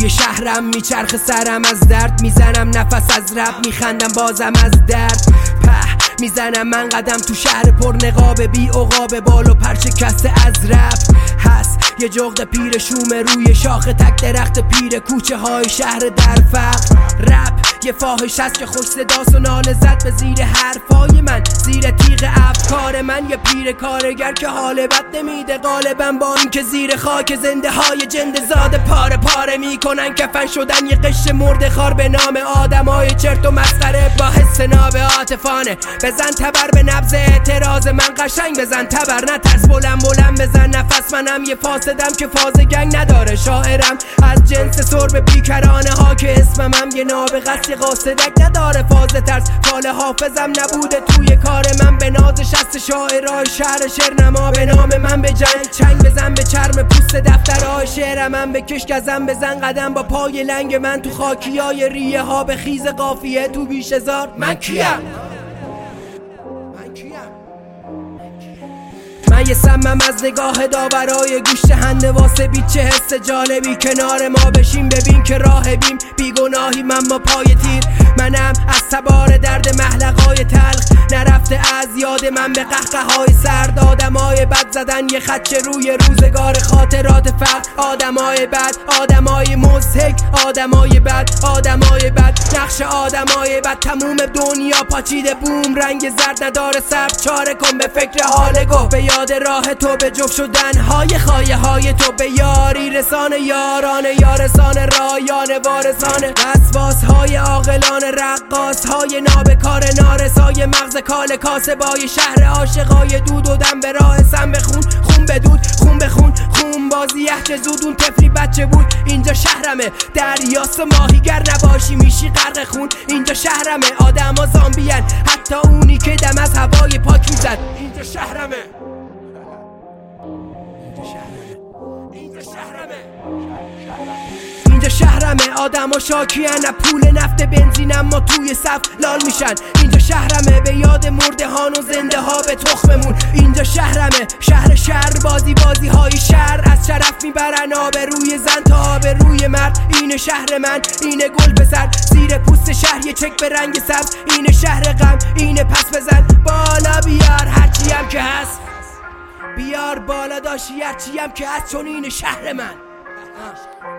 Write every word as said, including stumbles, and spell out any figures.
توی شهرم میچرخ سرم از درد، میزنم نفس از رب، میخندم بازم از درد. په میزنم من قدم تو شهر پر نقاب، بی عقاب بال و پر شکسته از رب. هست یه جغد پیر شومه روی شاخ تک درخت پیر کوچه های شهر در فقر. رپ یه فاحش هست که خوش صداست و ناله زد به زیر حرفای من، زیر تیغ افکار من. یه پیر کارگر که حال بد نمیده غالبا، با این که زیر خاک زنده های جنده زاده پاره پاره میکنن، کفن شدن یه قشر مرده خار به نام آدم های چرت و مسخره با حس ناب عاطفانه. بزن تبر به نبض اعتراض من، قشنگ بزن تبر نترس، بلند بلند بزن نفس. منم یه فاسدم که فاز گنگ نداره، شاعرم از جنس سرب بیکرانه ها که اسمم هم یه نابغه است، یه قاصدک نداره فاز ترس. فال حافظم نبوده توی کار من، به ناز شست شاعرای شهر شعر نما به نام من به جنگ. چنگ بزن به چرم پوست دفترهای شعرم، من به کشک ازم بزن قدم با پای لنگ من، تو خاکیای ریه ها به خیز قافیه تو بیش هزار. من کیم؟ من یه سمم از نگاه داورای گوشت هنده واسه بیچه حس جالبی کنار ما بشیم. ببین که راهبیم بیگناهیم اما پای تیر، منم از تبار درد محلقای تلخ نرفته از یاد من به قهقه های سرد. آدمای بد زدن یه خدشه روی روزگار خاطرات فقر. آدمای بد، آدمای مضحک، آدمای بد، آدمای بد، نقش آدمای بد. تموم دنیا پاچیده بوم رنگ زرد نداره سبز، چاره کن به فکر حال گو، به یاد راه تو به جفت شدن های خایه های تو، به یاری رسان یاران یارسان رایان وارسان. وسواس های عاقلان رقاص های نابکار نارسای مغز کال کاسبای شهر عاشقای دود و دم به راه سم بخون خون بدود خون بخون خون بازی یحچه زودون طفلی بچه بود. اینجا شهرمه دریاست و ماهیگر نباشی میشی غرق خون. اینجا شهرمه آدم ها زامبین، حتی اونی که دم از هوای پاک میزد. اینجا شهرمه اینجا شهرمه اینجا شهرمه آدم ها شاکین نه پول نفت بنزین اما توی صف لال میشن. اینجا شهرمه به یاد مرده هان و زنده ها به تخممون. اینجا شهرمه شهر شهر بازی بازی های شهر، از شرف میبرن آب روی زن تا آب روی مرد. اینه شهر من، اینه گل پسر زیر پوست شهر یه چک به رنگ سبز. اینه شهر غم، اینه پس بزن بالا بیار هرچی هم که هست، بیار بالا داشتی هرچی هم که هست، چون اینه شهر من.